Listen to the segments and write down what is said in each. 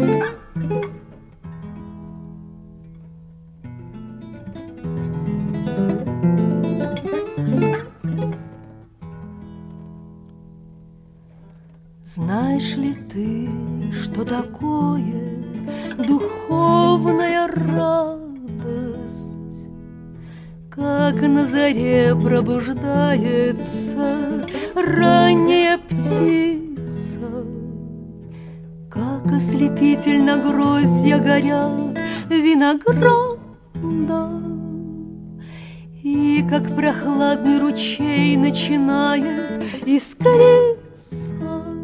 Знаешь ли ты, что такое духовная радость, как на заре пробуждается ранняя птица, как ослепительно гроздья горят винограда, и как прохладный ручей начинает искриться.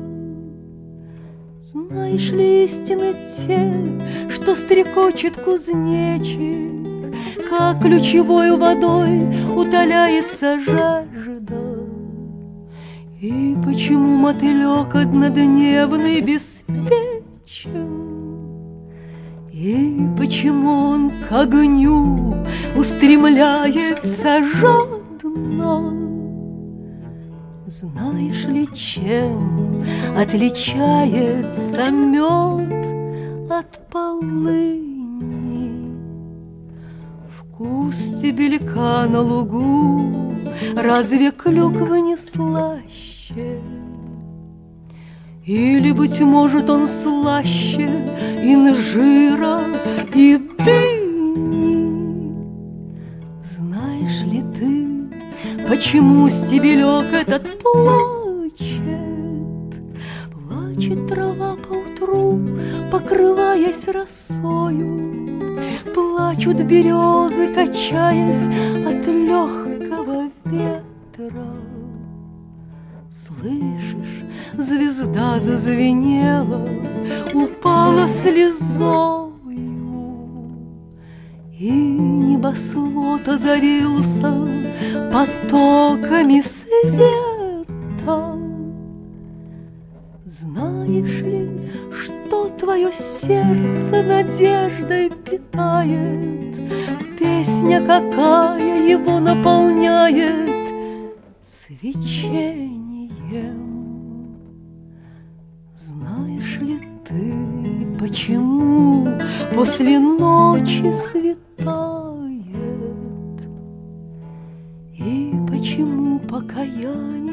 Знаешь ли истины те, что стрекочет кузнечик, как ключевой водой утоляется жажда? И почему мотылек однодневный беспечен? И почему он к огню устремляется жадно? Знаешь ли, чем отличается мед от полыни? Вкус стебелька на лугу разве клюква не слаще? Или, быть может, он слаще инжира и дыни? Знаешь ли ты, почему стебелек этот плачет? Плачет трава поутру, покрываясь росою, плачут березы, качаясь от легкого ветра. Слышишь, звезда зазвенела, упала слезою, и небосвод озарился потоками света. Знаешь ли, что твое сердце надеждой питает? Песня какая его наполняет свечением. Знаешь ли ты, почему после ночи светает? И почему покаяние